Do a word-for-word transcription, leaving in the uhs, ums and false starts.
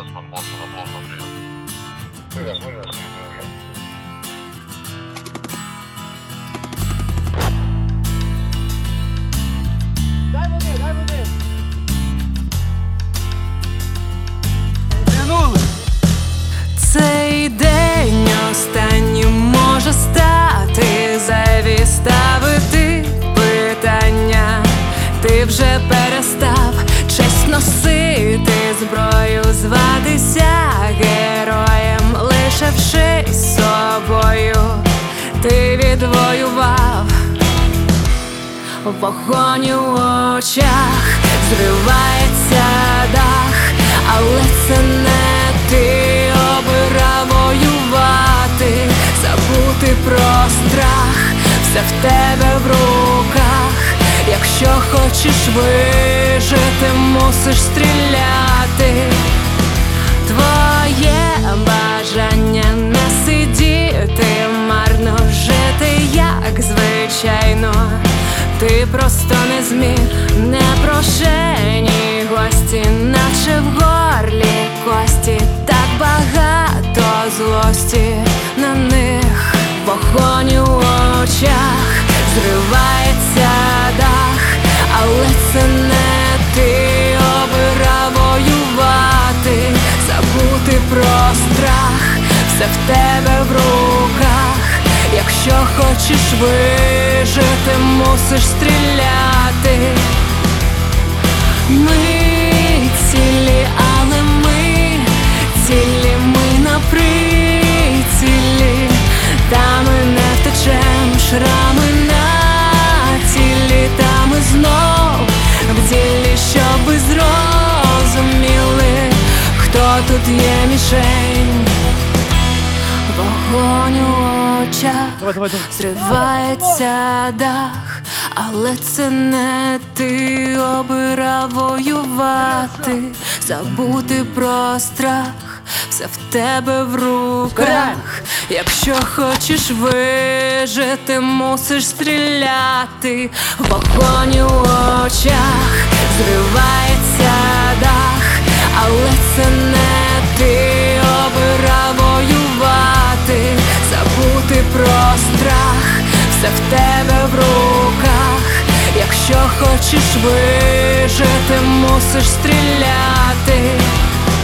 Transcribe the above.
делать, возможно, возможно, прием. Вылез, вылез, вылез. Дай води, дай води. Цей день останнім може стати, зайві ставити питання. Ти вже перестав честь носити зброю, зватися героєм, лишившись собою. Ти відвоював вогонь у очах, зривається дах, але це не ти. Обирав воювати, забути про страх, все в тебе в руках. Якщо хочеш вижити, мусиш стріляти. Твоє бажання не сидіти, марно жити, як звичайно. Ти просто не зміг, непрошені гості, наче в горлі кості. Так багато злості на них, вогонь у очах, зривається дах, але це не ти. Обирав воювати, забути про страх, все в тебе в руках. Якщо хочеш вижити, мусиш стріляти. Ми цілі, але ми цілі, ми на прицілі. Та ми не втечем, шрами на тілі. Та ми знов в ділі, щоби зрозуміли, хто тут є мішень. Вогонь у очах, зривається дах, але це не ти. Обирав воювати, забути про страх, все в тебе в руках. Якщо хочеш вижити, мусиш стріляти. Вогонь у очах, зривається дах, але це не ти. Обирав воювати, забути про страх, все в тебе в руках. Якщо хочеш вижити, мусиш стріляти.